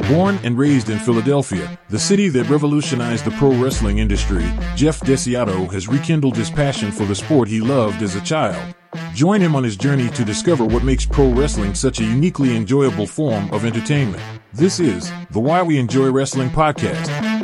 Born and raised in Philadelphia, the city that revolutionized the pro wrestling industry, Jeff Desiato has rekindled his passion for the sport he loved as a child. Join him on his journey to discover what makes pro wrestling such a uniquely enjoyable form of entertainment. This is the Why We Enjoy Wrestling podcast.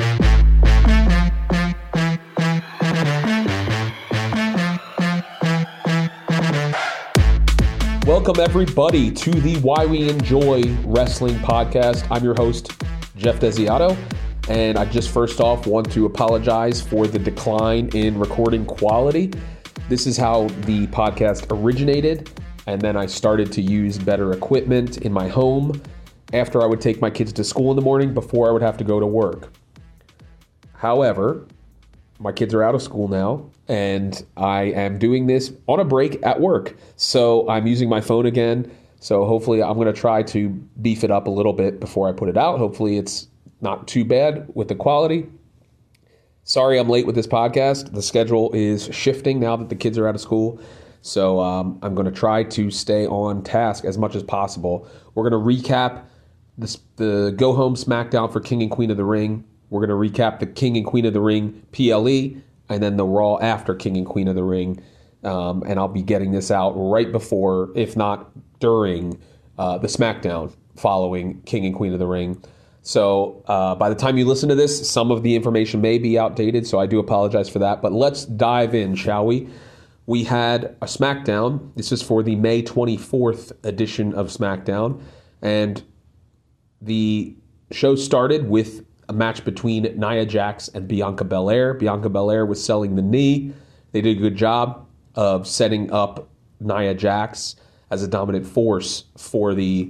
Welcome, everybody, to the Why We Enjoy Wrestling podcast. I'm your host, Jeff Desiato, and I just first off want to apologize for the decline in recording quality. This is how the podcast originated, and then I started to use better equipment in my home after I would take my kids to school in the morning before I would have to go to work. However, my kids are out of school now, and I am doing this on a break at work. So I'm using my phone again. So hopefully I'm going to try to beef it up a little bit before I put it out. Hopefully it's not too bad with the quality. Sorry I'm late with this podcast. The schedule is shifting now that the kids are out of school. So I'm going to try to stay on task as much as possible. We're going to recap the Go Home SmackDown for King and Queen of the Ring. We're going to recap the King and Queen of the Ring PLE, and then the Raw after King and Queen of the Ring. And I'll be getting this out right before, if not during, the SmackDown following King and Queen of the Ring. So by the time you listen to this, some of the information may be outdated, so I do apologize for that. But let's dive in, shall we? We had a SmackDown. This is for the May 24th edition of SmackDown. And the show started with a match between Nia Jax and Bianca Belair. Bianca Belair was selling the knee. They did a good job of setting up Nia Jax as a dominant force for the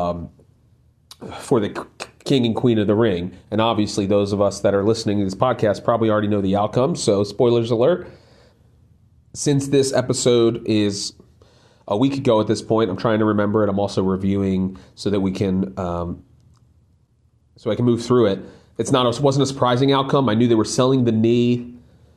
King and Queen of the Ring. And obviously, those of us that are listening to this podcast probably already know the outcome. So, spoilers alert. Since this episode is a week ago at this point, I'm trying to remember it. I'm also reviewing so that we can, so I can move through it. It wasn't a surprising outcome. I knew they were selling the knee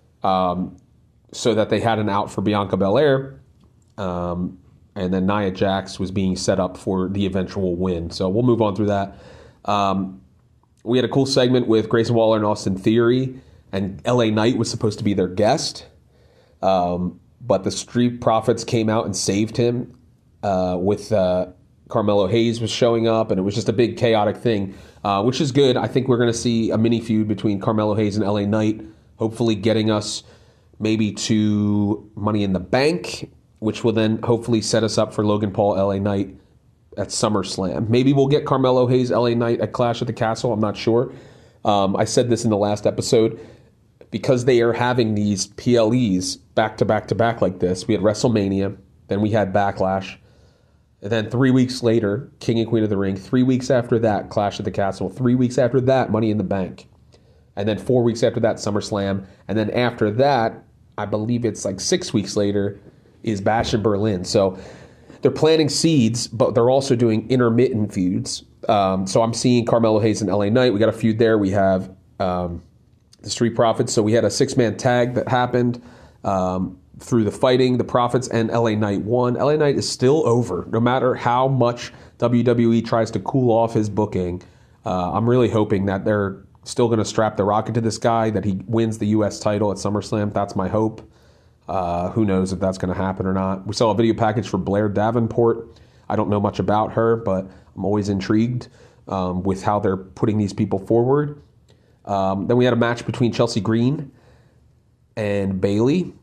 so that they had an out for Bianca Belair. And then Nia Jax was being set up for the eventual win. So we'll move on through that. We had a cool segment with Grayson Waller and Austin Theory, and LA Knight was supposed to be their guest. But the Street Profits came out and saved him with Carmelo Hayes was showing up, and it was just a big chaotic thing, which is good. I think we're going to see a mini feud between Carmelo Hayes and LA Knight, hopefully getting us maybe to Money in the Bank, which will then hopefully set us up for Logan Paul, LA Knight at SummerSlam. Maybe we'll get Carmelo Hayes, LA Knight at Clash at the Castle. I'm not sure. I said this in the last episode. Because they are having these PLEs back to back to back like this. We had WrestleMania, then we had Backlash, and then 3 weeks later, King and Queen of the Ring. 3 weeks after that, Clash at the Castle. 3 weeks after that, Money in the Bank. And then 4 weeks after that, SummerSlam. And then after that, I believe it's like 6 weeks later, is Bash in Berlin. So they're planting seeds, but they're also doing intermittent feuds. So I'm seeing Carmelo Hayes and LA Knight. We got a feud there. We have the Street Profits. So we had a 6-man tag that happened through the fighting. The Profits and LA Knight won. LA Knight is still over, no matter how much WWE tries to cool off his booking. I'm really hoping that they're still going to strap the rocket to this guy, that he wins the U.S. title at SummerSlam. That's my hope. Who knows if that's going to happen or not. We saw a video package for Blair Davenport. I don't know much about her, but I'm always intrigued with how they're putting these people forward. Then we had a match between Chelsea Green and Bayley.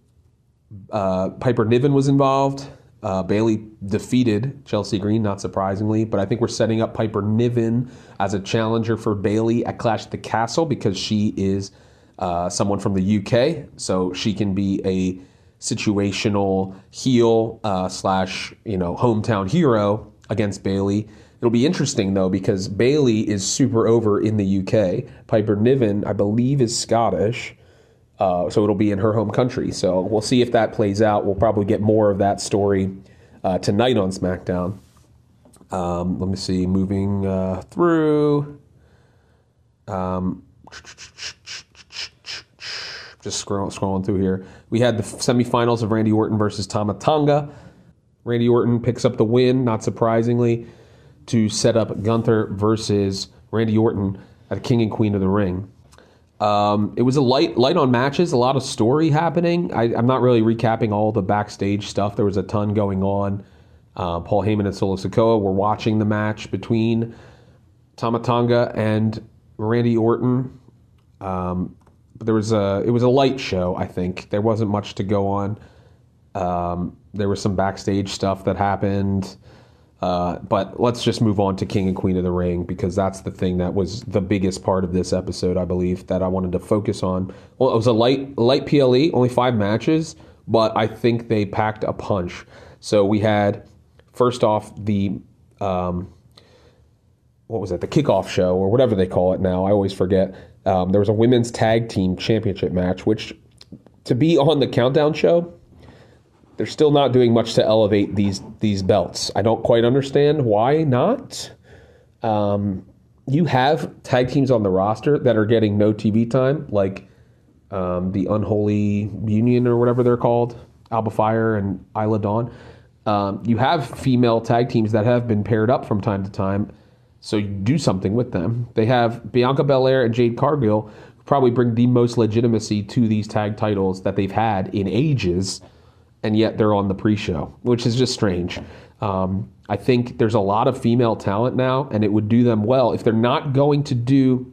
Piper Niven was involved. Bayley defeated Chelsea Green, not surprisingly, but I think we're setting up Piper Niven as a challenger for Bayley at Clash at the Castle because she is someone from the UK, so she can be a situational heel slash hometown hero against Bayley. It'll be interesting, though, because Bayley is super over in the UK. Piper Niven, I believe, is Scottish, so it'll be in her home country. So we'll see if that plays out. We'll probably get more of that story tonight on SmackDown. Let me see, moving through. Just scrolling through here. We had the semifinals of Randy Orton versus Tama Tonga. Randy Orton picks up the win, not surprisingly, to set up Gunther versus Randy Orton at King and Queen of the Ring. It was a light on matches, a lot of story happening. I'm not really recapping all the backstage stuff. There was a ton going on. Paul Heyman and Solo Sikoa were watching the match between Tama Tonga and Randy Orton. But it was a light show, I think. There wasn't much to go on. There was some backstage stuff that happened. But let's just move on to King and Queen of the Ring, because that's the thing that was the biggest part of this episode, I believe, that I wanted to focus on. Well, it was a light PLE, only 5 matches, but I think they packed a punch. So we had, first off, the the kickoff show, or whatever they call it now. I always forget. There was a women's tag team championship match, which, to be on the Countdown show, they're still not doing much to elevate these belts. I don't quite understand why not. You have tag teams on the roster that are getting no TV time, like the Unholy Union or whatever they're called, Alba Fire and Isla Dawn. You have female tag teams that have been paired up from time to time, so you do something with them. They have Bianca Belair and Jade Cargill, who probably bring the most legitimacy to these tag titles that they've had in ages, and yet they're on the pre-show, which is just strange. I think there's a lot of female talent now, and it would do them well if they're not going to do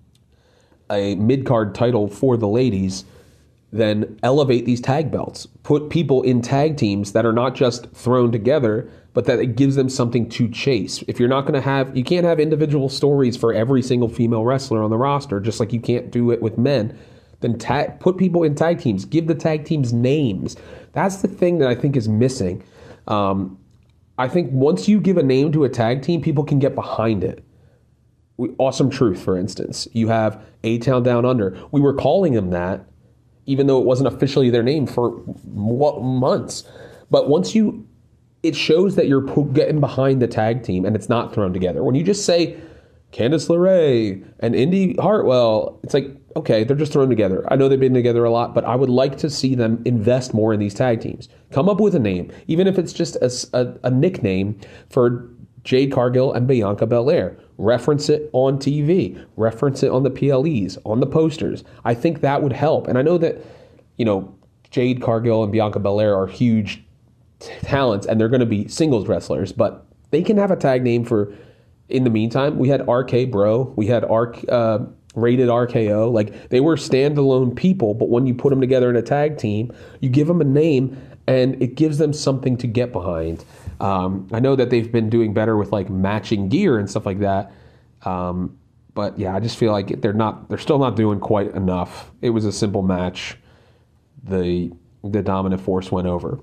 a mid-card title for the ladies. Then elevate these tag belts. Put people in tag teams that are not just thrown together, but that it gives them something to chase. If you're not going to have, you can't have individual stories for every single female wrestler on the roster, just like you can't do it with men. Then put people in tag teams. Give the tag teams names. That's the thing that I think is missing. I think once you give a name to a tag team, people can get behind it. Awesome Truth, for instance. You have A-Town Down Under. We were calling them that, even though it wasn't officially their name for months. But once it shows that you're getting behind the tag team and it's not thrown together. When you just say Candice LeRae and Indy Hartwell, it's like, okay, they're just thrown together. I know they've been together a lot, but I would like to see them invest more in these tag teams. Come up with a name, even if it's just a nickname for Jade Cargill and Bianca Belair. Reference it on TV. Reference it on the PLEs, on the posters. I think that would help. And I know that, Jade Cargill and Bianca Belair are huge talents, and they're going to be singles wrestlers, but they can have a tag name for, in the meantime. We had RK Bro. We had Rated RKO. Like, they were standalone people, but when you put them together in a tag team, you give them a name, and it gives them something to get behind. I know that they've been doing better with like matching gear and stuff like that. But yeah, I just feel like they're still not doing quite enough. It was a simple match. The dominant force went over.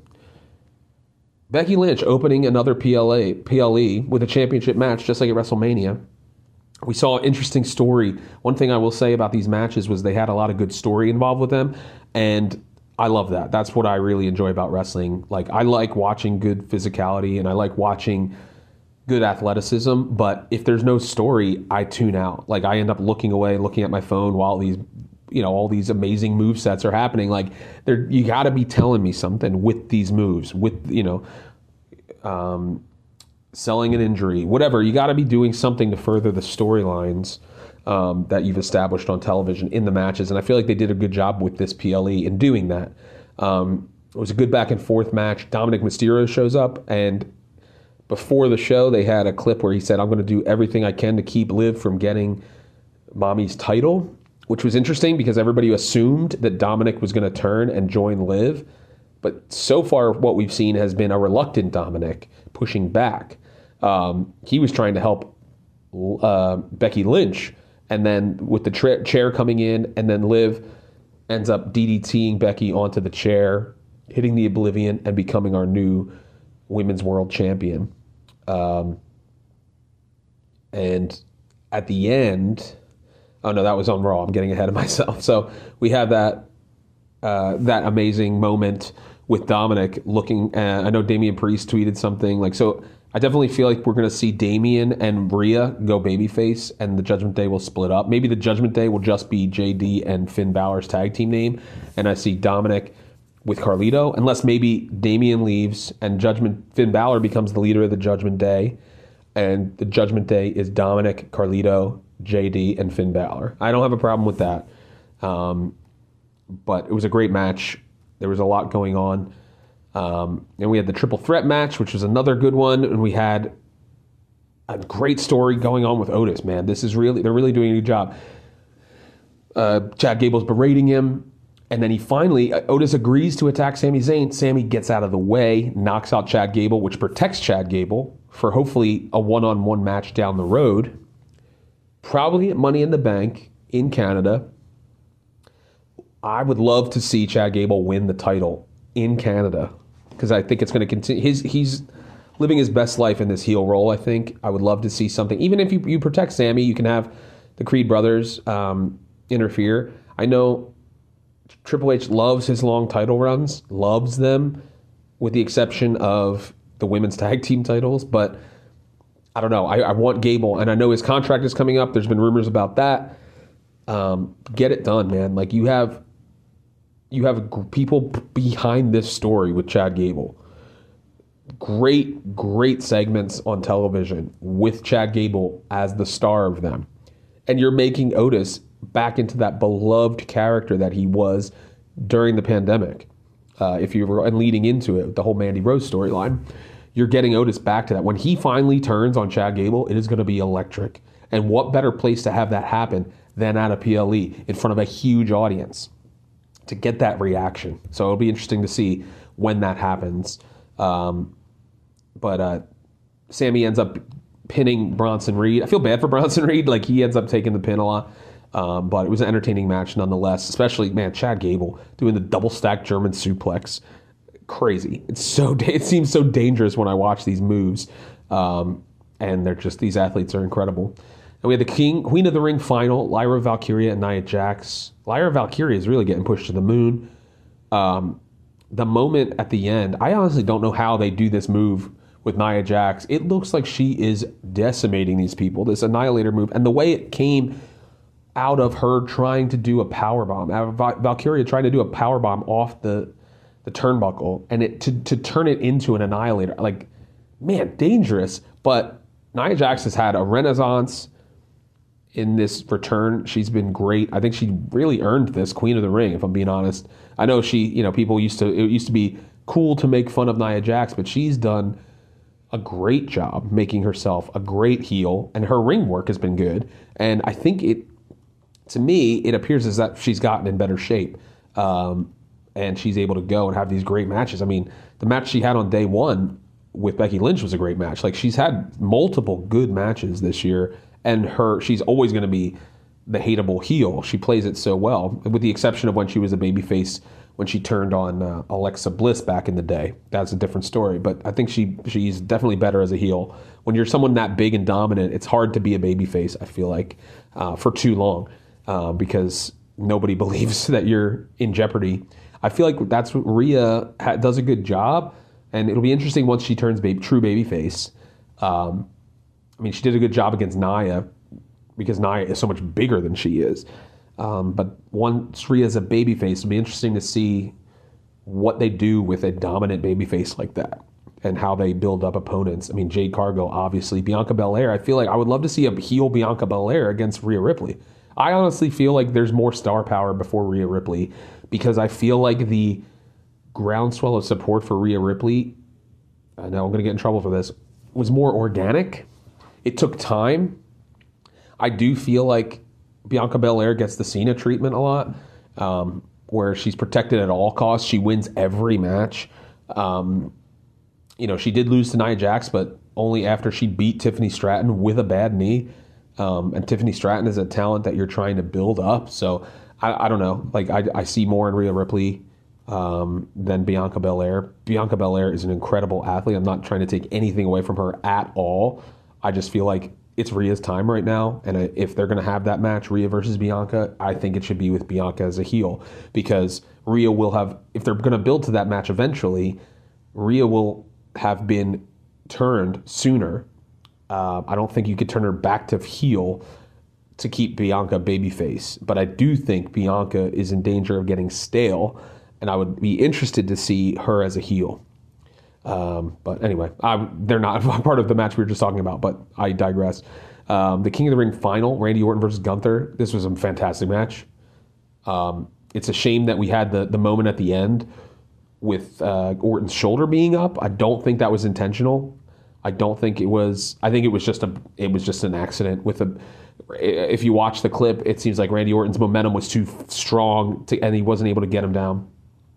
Becky Lynch opening another PLE with a championship match, just like at WrestleMania. We saw an interesting story. One thing I will say about these matches was they had a lot of good story involved with them, and I love that. That's what I really enjoy about wrestling. Like, I like watching good physicality and I like watching good athleticism, but if there's no story, I tune out. Like, I end up looking away, looking at my phone while these, all these amazing move sets are happening. Like, you got to be telling me something with these moves, with, selling an injury, whatever. You got to be doing something to further the storylines that you've established on television in the matches. And I feel like they did a good job with this PLE in doing that. It was a good back and forth match. Dominic Mysterio shows up, and before the show, they had a clip where he said, I'm going to do everything I can to keep Liv from getting Mommy's title, which was interesting because everybody assumed that Dominic was going to turn and join Liv. But so far, what we've seen has been a reluctant Dominic pushing back. He was trying to help Becky Lynch. And then with the chair coming in, and then Liv ends up DDTing Becky onto the chair, hitting the Oblivion, and becoming our new Women's World Champion. And at the end, oh no, that was on Raw. I'm getting ahead of myself. So we have that amazing moment with Dominic looking. I know Damian Priest tweeted something like so. I definitely feel like we're going to see Damian and Rhea go babyface, and the Judgment Day will split up. Maybe the Judgment Day will just be JD and Finn Balor's tag team name, and I see Dominic with Carlito, unless maybe Damian leaves and Finn Balor becomes the leader of the Judgment Day, and the Judgment Day is Dominic, Carlito, JD, and Finn Balor. I don't have a problem with that. But it was a great match. There was a lot going on. And we had the triple threat match, which was another good one. And we had a great story going on with Otis, man. They're really doing a good job. Chad Gable's berating him. And then Otis agrees to attack Sami Zayn. Sami gets out of the way, knocks out Chad Gable, which protects Chad Gable for hopefully a one-on-one match down the road. Probably at Money in the Bank in Canada. I would love to see Chad Gable win the title in Canada because I think it's going to continue. He's living his best life in this heel role, I think. I would love to see something. Even if you protect Sami, you can have the Creed brothers interfere. I know Triple H loves his long title runs, loves them, with the exception of the women's tag team titles. But I don't know. I want Gable, and I know his contract is coming up. There's been rumors about that. Get it done, man. Like you have people behind this story with Chad Gable. Great segments on television with Chad Gable as the star of them. And you're making Otis back into that beloved character that he was during the pandemic. And leading into it, the whole Mandy Rose storyline, you're getting Otis back to that. When he finally turns on Chad Gable, it is going to be electric. And what better place to have that happen than at a PLE in front of a huge audience to get that reaction. So it'll be interesting to see when that happens. But Sami ends up pinning Bronson Reed. I feel bad for Bronson Reed. Like he ends up taking the pin a lot. But it was an entertaining match nonetheless, especially, man, Chad Gable doing the double stack German suplex. Crazy. It seems so dangerous when I watch these moves. And these athletes are incredible. And we had the Queen of the Ring final, Lyra Valkyria and Nia Jax. Lyra Valkyria is really getting pushed to the moon. The moment at the end, I honestly don't know how they do this move with Nia Jax. It looks like she is decimating these people, this Annihilator move. And the way it came out of her trying to do a powerbomb, out of Valkyria trying to do a powerbomb off the turnbuckle, and to turn it into an Annihilator. Like, man, dangerous. But Nia Jax has had a renaissance in this return. She's been great. I think she really earned this Queen of the Ring, if I'm being honest. I know it used to be cool to make fun of Nia Jax, but she's done a great job making herself a great heel, and her ring work has been good. And I think to me, it appears as that she's gotten in better shape. And she's able to go and have these great matches. I mean, the match she had on day one with Becky Lynch was a great match. Like, she's had multiple good matches this year, and she's always going to be the hateable heel. She plays it so well, with the exception of when she was a babyface, when she turned on Alexa Bliss back in the day. That's a different story. But I think she's definitely better as a heel. When you're someone that big and dominant, it's hard to be a babyface, I feel like, for too long, because nobody believes that you're in jeopardy. I feel like that's what Rhea does a good job, and it'll be interesting once she turns true babyface. I mean, she did a good job against Nia because Nia is so much bigger than she is. But once Rhea's a babyface, it'll be interesting to see what they do with a dominant babyface like that and how they build up opponents. I mean, Jade Cargill, obviously. Bianca Belair, I feel like I would love to see a heel Bianca Belair against Rhea Ripley. I honestly feel like there's more star power before Rhea Ripley, because I feel like the groundswell of support for Rhea Ripley, I know I'm going to get in trouble for this, was more organic. It took time. I do feel like Bianca Belair gets the Cena treatment a lot, where she's protected at all costs. She wins every match. She did lose to Nia Jax, but only after she beat Tiffany Stratton with a bad knee. And Tiffany Stratton is a talent that you're trying to build up. So I don't know. Like, I see more in Rhea Ripley than Bianca Belair. Bianca Belair is an incredible athlete. I'm not trying to take anything away from her at all. I just feel like it's Rhea's time right now. And if they're going to have that match, Rhea versus Bianca, I think it should be with Bianca as a heel, because Rhea will have, if they're going to build to that match eventually, Rhea will have been turned sooner. I don't think you could turn her back to heel to keep Bianca babyface, but I do think Bianca is in danger of getting stale, and I would be interested to see her as a heel. But anyway, they're not part of the match we were just talking about, but I digress. The King of the Ring final, Randy Orton versus Gunther. This was a fantastic match. It's a shame that we had the moment at the end with Orton's shoulder being up. I don't think that was intentional. I don't think it was. I think it was just an accident. If you watch the clip, it seems like Randy Orton's momentum was too strong, and he wasn't able to get him down.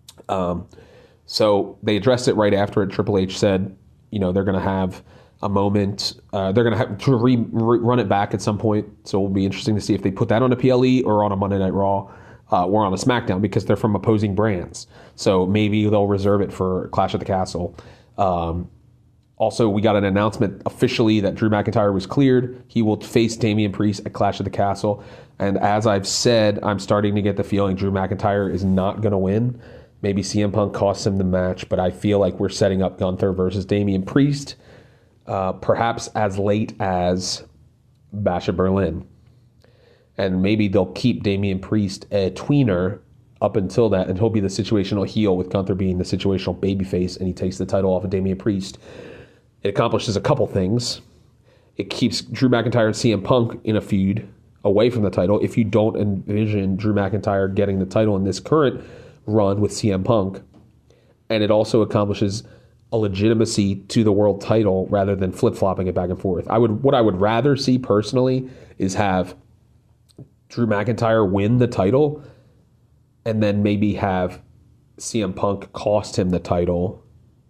So they addressed it right after it. Triple H said, they're going to have a moment. They're going to have to run it back at some point. So it'll be interesting to see if they put that on a PLE or on a Monday Night Raw or on a SmackDown, because they're from opposing brands. So maybe they'll reserve it for Clash at the Castle. Also, we got an announcement officially that Drew McIntyre was cleared. He will face Damian Priest at Clash at the Castle. And as I've said, I'm starting to get the feeling Drew McIntyre is not going to win. Maybe CM Punk costs him the match, but I feel like we're setting up Gunther versus Damian Priest, perhaps as late as Bash at Berlin. And maybe they'll keep Damian Priest a tweener up until that, and he'll be the situational heel with Gunther being the situational babyface, and he takes the title off of Damian Priest. It accomplishes a couple things. It keeps Drew McIntyre and CM Punk in a feud away from the title. If you don't envision Drew McIntyre getting the title in this current run with CM Punk, and it also accomplishes a legitimacy to the world title rather than flip-flopping it back and forth. What I would rather see personally is have Drew McIntyre win the title and then maybe have CM Punk cost him the title.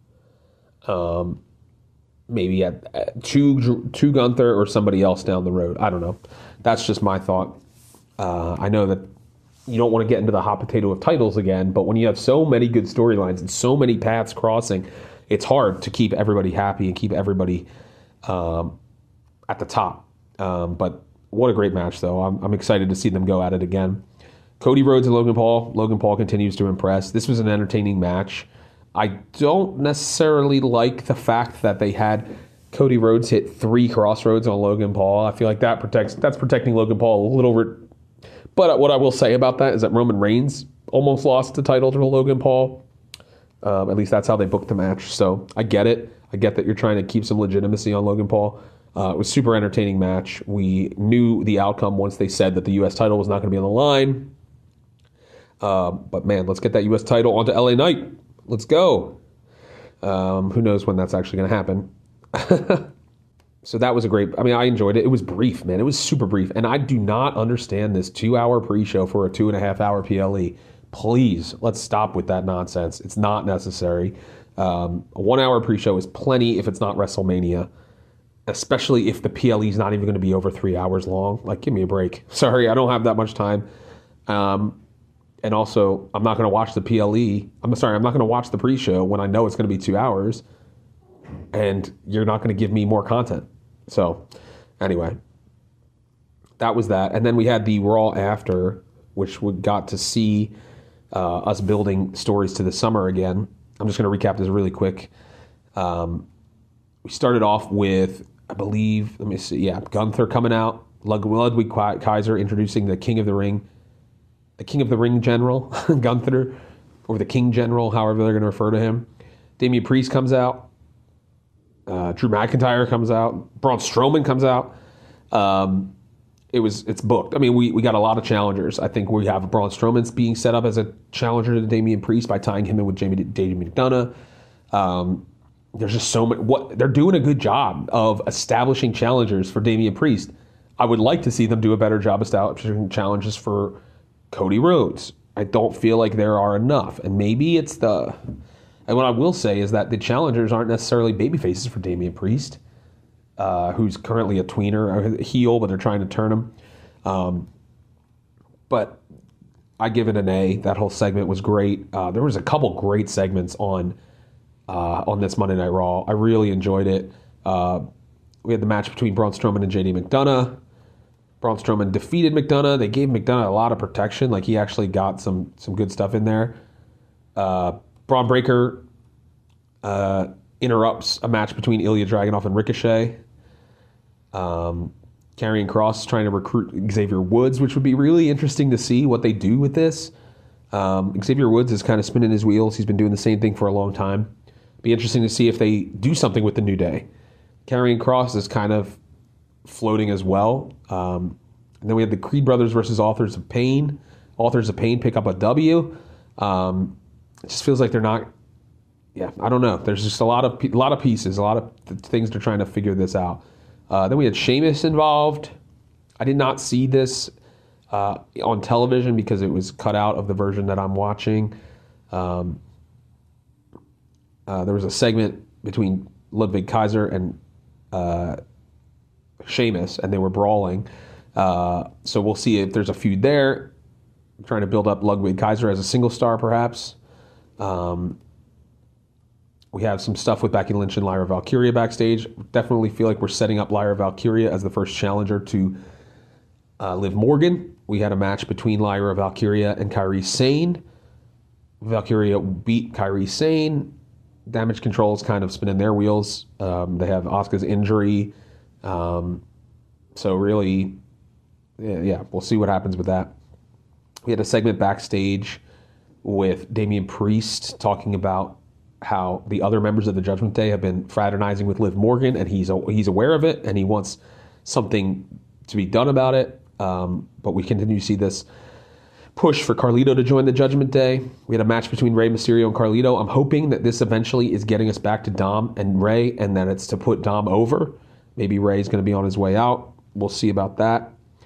Maybe to Gunther or somebody else down the road. I don't know. That's just my thought. I know that you don't want to get into the hot potato of titles again, but when you have so many good storylines and so many paths crossing, it's hard to keep everybody happy and keep everybody at the top. But what a great match, though. I'm excited to see them go at it again. Cody Rhodes and Logan Paul. Logan Paul continues to impress. This was an entertaining match. I don't necessarily like the fact that they had Cody Rhodes hit 3 crossroads on Logan Paul. I feel like that's protecting Logan Paul a little bit. But what I will say about that is that Roman Reigns almost lost the title to Logan Paul. At least that's how they booked the match. So I get it. I get that you're trying to keep some legitimacy on Logan Paul. It was a super entertaining match. We knew the outcome once they said that the U.S. title was not going to be on the line. But man, let's get that U.S. title onto LA Knight. Let's go. Who knows when that's actually going to happen. So that was I enjoyed it. It was brief, man. It was super brief. And I do not understand this 2-hour pre-show for a 2.5-hour PLE. Please, let's stop with that nonsense. It's not necessary. A 1-hour pre-show is plenty if it's not WrestleMania, especially if the PLE is not even going to be over 3 hours long. Like, give me a break. Sorry, I don't have that much time. And also, I'm not going to watch the PLE. I'm not going to watch the pre-show when I know it's going to be 2 hours, and you're not going to give me more content. So, anyway, that was that. And then we had the Raw after, which we got to see us building stories to the summer again. I'm just going to recap this really quick. We started off with, I believe, Gunther coming out, Ludwig Kaiser introducing the King of the Ring General, Gunther, or the King General, however they're going to refer to him. Damian Priest comes out. Drew McIntyre comes out. Braun Strowman comes out. It's booked. I mean, we got a lot of challengers. I think we have Braun Strowman being set up as a challenger to Damian Priest by tying him in with David McDonough. There's just so many. They're doing a good job of establishing challengers for Damian Priest. I would like to see them do a better job establishing challenges for Cody Rhodes. I don't feel like there are enough. And maybe it's and what I will say is that the challengers aren't necessarily babyfaces for Damian Priest, who's currently a tweener, or a heel, but they're trying to turn him. But I give it an A. That whole segment was great. There was a couple great segments on this Monday Night Raw. I really enjoyed it. We had the match between Braun Strowman and JD McDonough. Braun Strowman defeated McDonough. They gave McDonough a lot of protection. Like, he actually got some good stuff in there. Braun Breaker interrupts a match between Ilya Dragunov and Ricochet. Karrion Kross trying to recruit Xavier Woods, which would be really interesting to see what they do with this. Xavier Woods is kind of spinning his wheels. He's been doing the same thing for a long time. Be interesting to see if they do something with the New Day. Karrion Kross is kind of floating as well. And then we had the Creed brothers versus Authors of Pain. Authors of Pain pick up a W. It just feels like they're not. Yeah, I don't know. There's just a lot of pieces, a lot of things they're trying to figure this out. Then we had Sheamus involved. I did not see this on television because it was cut out of the version that I'm watching. There was a segment between Ludwig Kaiser and Sheamus, and they were brawling. So we'll see if there's a feud there. I'm trying to build up Ludwig Kaiser as a single star, perhaps. We have some stuff with Becky Lynch and Lyra Valkyria backstage. Definitely feel like we're setting up Lyra Valkyria as the first challenger to Liv Morgan. We had a match between Lyra Valkyria and Kairi Sane. Valkyria beat Kairi Sane. Damage Control is kind of spinning their wheels. They have Asuka's injury. So really, yeah, we'll see what happens with that. We had a segment backstage with Damian Priest talking about how the other members of the Judgment Day have been fraternizing with Liv Morgan, and he's aware of it, and he wants something to be done about it. But we continue to see this push for Carlito to join the Judgment Day. We had a match between Rey Mysterio and Carlito. I'm hoping that this eventually is getting us back to Dom and Rey, and that it's to put Dom over. Maybe Rey's going to be on his way out. We'll see about that.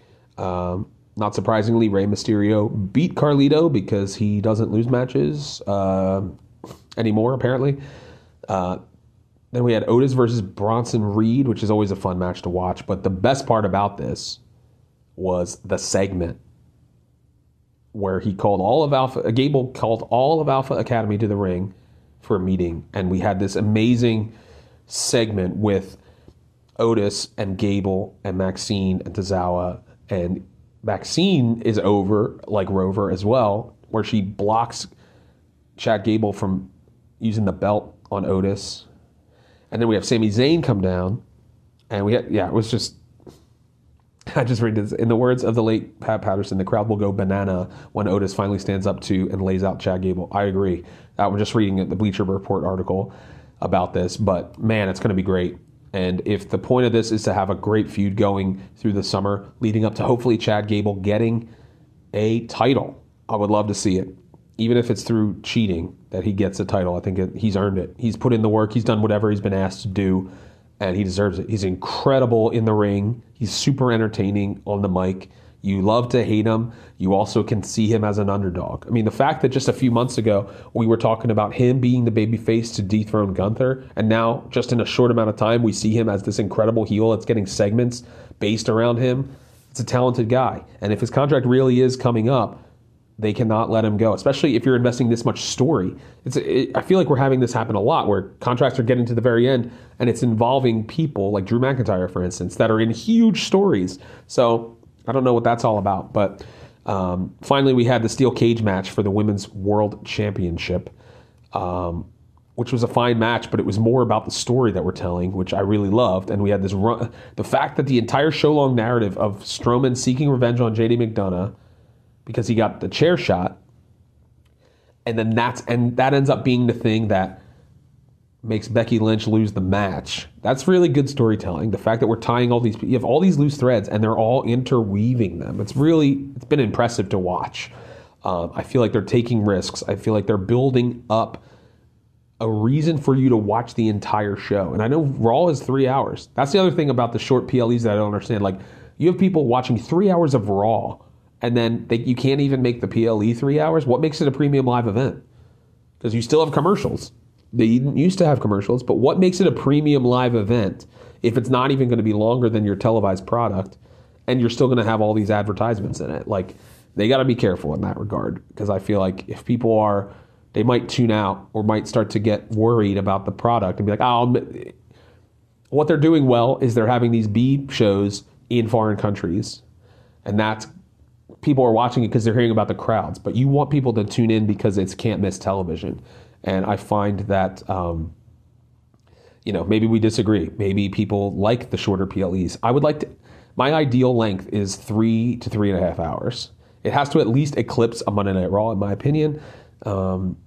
Not surprisingly, Rey Mysterio beat Carlito because he doesn't lose matches anymore, apparently. Then we had Otis versus Bronson Reed, which is always a fun match to watch. But the best part about this was the segment where he called Gable called all of Alpha Academy to the ring for a meeting. And we had this amazing segment with Otis and Gable and Maxine and Tozawa. And Maxine is over, like Rover as well, where she blocks Chad Gable from using the belt on Otis. And then we have Sami Zayn come down. And it was just, I just read this. In the words of the late Pat Patterson, the crowd will go banana when Otis finally stands up to and lays out Chad Gable. I agree. We're just reading the Bleacher Report article about this. But, man, it's going to be great. And if the point of this is to have a great feud going through the summer, leading up to hopefully Chad Gable getting a title, I would love to see it. Even if it's through cheating that he gets a title, I think he's earned it. He's put in the work. He's done whatever he's been asked to do, and he deserves it. He's incredible in the ring. He's super entertaining on the mic. You love to hate him. You also can see him as an underdog. I mean, the fact that just a few months ago we were talking about him being the babyface to dethrone Gunther, and now just in a short amount of time we see him as this incredible heel that's getting segments based around him. It's a talented guy. And if his contract really is coming up, they cannot let him go, especially if you're investing this much story. I feel like we're having this happen a lot, where contracts are getting to the very end, and it's involving people like Drew McIntyre, for instance, that are in huge stories. So I don't know what that's all about. But finally, we had the steel cage match for the Women's World Championship, which was a fine match, but it was more about the story that we're telling, which I really loved. And we had this run. The fact that the entire show-long narrative of Strowman seeking revenge on JD McDonough because he got the chair shot, and then that ends up being the thing that makes Becky Lynch lose the match. That's really good storytelling. The fact that we're tying you have all these loose threads, and they're all interweaving them. It's been impressive to watch. I feel like they're taking risks. I feel like they're building up a reason for you to watch the entire show. And I know Raw is 3 hours. That's the other thing about the short PLEs that I don't understand. Like, you have people watching 3 hours of Raw, and then you can't even make the PLE 3 hours. What makes it a premium live event? Because you still have commercials. They used to have commercials, but what makes it a premium live event if it's not even going to be longer than your televised product, and you're still going to have all these advertisements in it? Like, they got to be careful in that regard, because I feel like if people they might tune out or might start to get worried about the product and be like, what they're doing well is they're having these B shows in foreign countries, and that's people are watching it because they're hearing about the crowds, but you want people to tune in because it's can't miss television. And I find that, maybe we disagree. Maybe people like the shorter PLEs. My ideal length is 3 to 3.5 hours. It has to at least eclipse a Monday Night Raw, in my opinion.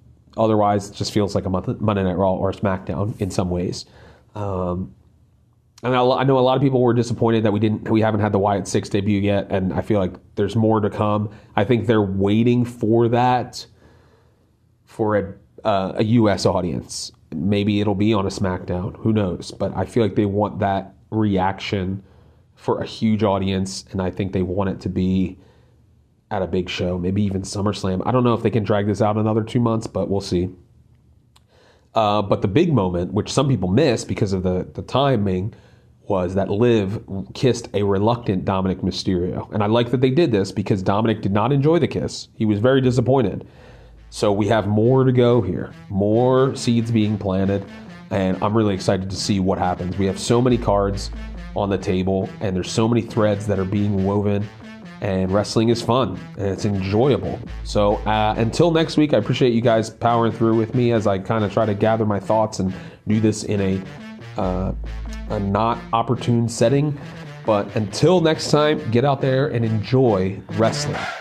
Otherwise, it just feels like a Monday Night Raw or a SmackDown in some ways. And I know a lot of people were disappointed that we haven't had the Wyatt 6 debut yet, and I feel like there's more to come. I think they're waiting for that for a U.S. audience. Maybe it'll be on a SmackDown. Who knows? But I feel like they want that reaction for a huge audience, and I think they want it to be at a big show, maybe even SummerSlam. I don't know if they can drag this out another 2 months, but we'll see. But the big moment, which some people miss because of the timing, was that Liv kissed a reluctant Dominic Mysterio. And I like that they did this because Dominic did not enjoy the kiss. He was very disappointed. So we have more to go here, more seeds being planted, and I'm really excited to see what happens. We have so many cards on the table, and there's so many threads that are being woven, and wrestling is fun, and it's enjoyable. So until next week, I appreciate you guys powering through with me as I kind of try to gather my thoughts and do this in a not opportune setting. But until next time, get out there and enjoy wrestling.